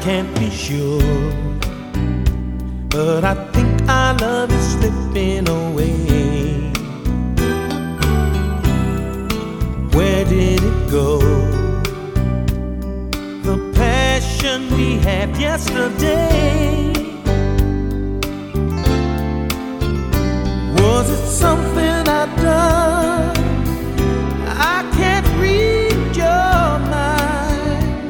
can't be sure, but I think our love is slipping away. Where did it go? The passion we had yesterday. Was it something I've done? I can't read your mind.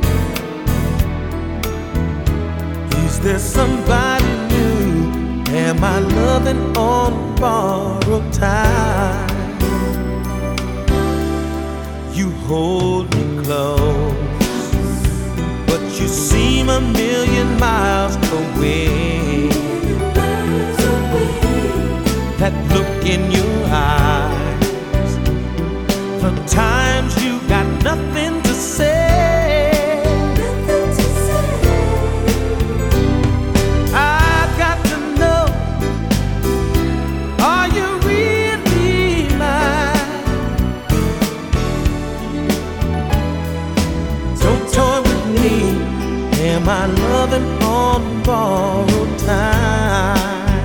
Is there somebody new? Am I loving on borrowed time? You hold me close, but you seem a million miles away. That look in your eyes, the times you got nothing to say. I've got to know, are you really mine? Don't toy with me. Am I loving on borrowed time?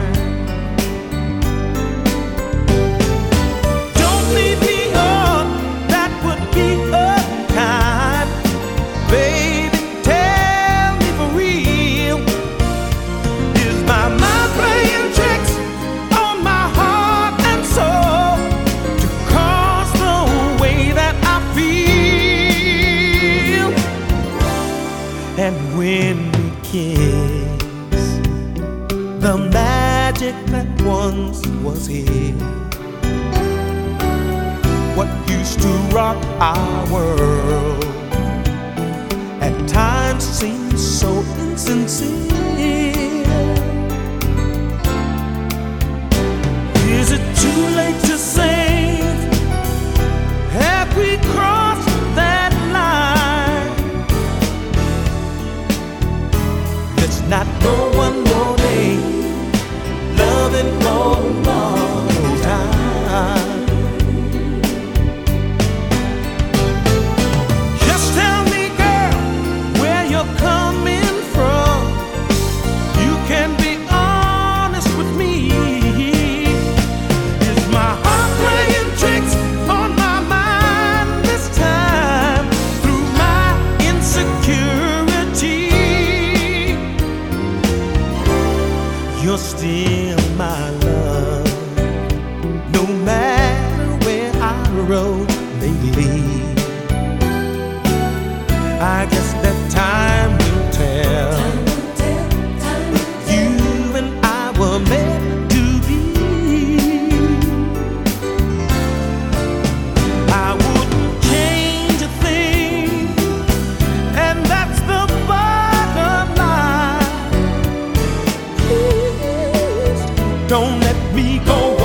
And when we kiss, the magic that once was here, what used to rock our world, at times seems so insincere. Is it too late to save? Have we crossed that line? Let's not go one more day, loving on borrowed time. Just tell me, girl, where you're coming from. You can be honest with me. Is my heart playing tricks on my mind this time through my insecurity? You're still my love, no matter where our road may lead. I guess that time will tell. You and I were meant to be. I wouldn't change a thing, and that's the bottom line. Don't let me go.